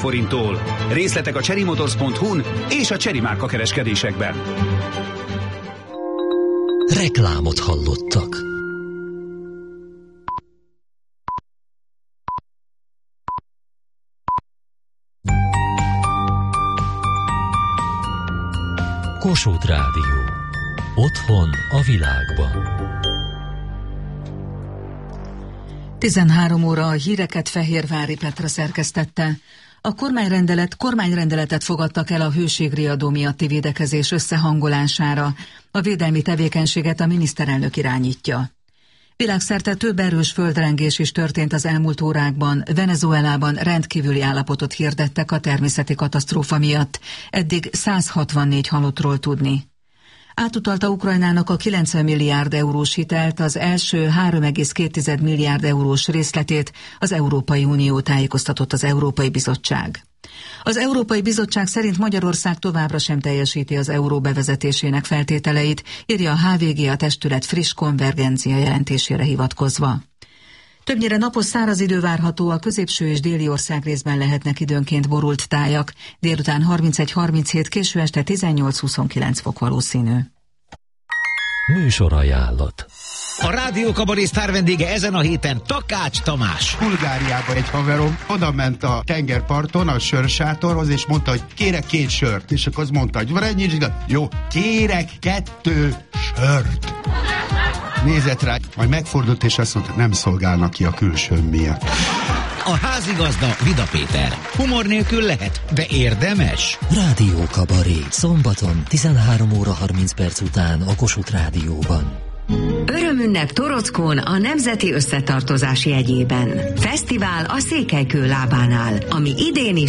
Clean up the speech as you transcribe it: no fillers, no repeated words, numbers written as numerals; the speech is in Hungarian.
forinttól. Részletek a chery-motors.hu-n és a Chery márka kereskedésekben. Reklámot hallottak. Kossuth Rádió. Otthon a világban. 13 óra, a híreket Fehérvári Petra szerkesztette. A kormányrendeletet fogadtak el a hőségriadó miatti védekezés összehangolására. A védelmi tevékenységet a miniszterelnök irányítja. Világszerte több erős földrengés is történt az elmúlt órákban. Venezuelában rendkívüli állapotot hirdettek a természeti katasztrófa miatt. Eddig 164 halottról tudni. Átutalta Ukrajnának a 90 milliárd eurós hitelt, az első 3,2 milliárd eurós részletét az Európai Unió, tájékoztatott az Európai Bizottság. Az Európai Bizottság szerint Magyarország továbbra sem teljesíti az euró bevezetésének feltételeit, írja a HVG a testület friss konvergencia jelentésére hivatkozva. Többnyire napos száraz idő várható, a középső és déli országrészben lehetnek időnként borult tájak, délután 31-37, késő este 18-29 fok valószínű. Műsorajánlat. A Rádió Kabaré sztár vendége ezen a héten Takács Tamás. Bulgáriában egy haverom oda ment a tengerparton a sörsátorhoz, és mondta, hogy kérek 2 sört. És akkor az mondta, hogy van egy jó, kérek 2 sört. Nézett rá, majd megfordult, és azt mondta, nem szolgálnak ki a külsőm miatt. A házigazda Vida Péter. Humor nélkül lehet, de érdemes. Rádió Kabaré. Szombaton 13 óra 30 perc után a Kossuth Rádióban. Örömünnep Torockón a Nemzeti Összetartozás jegyében. Fesztivál a Székelykő lábánál, ami idén is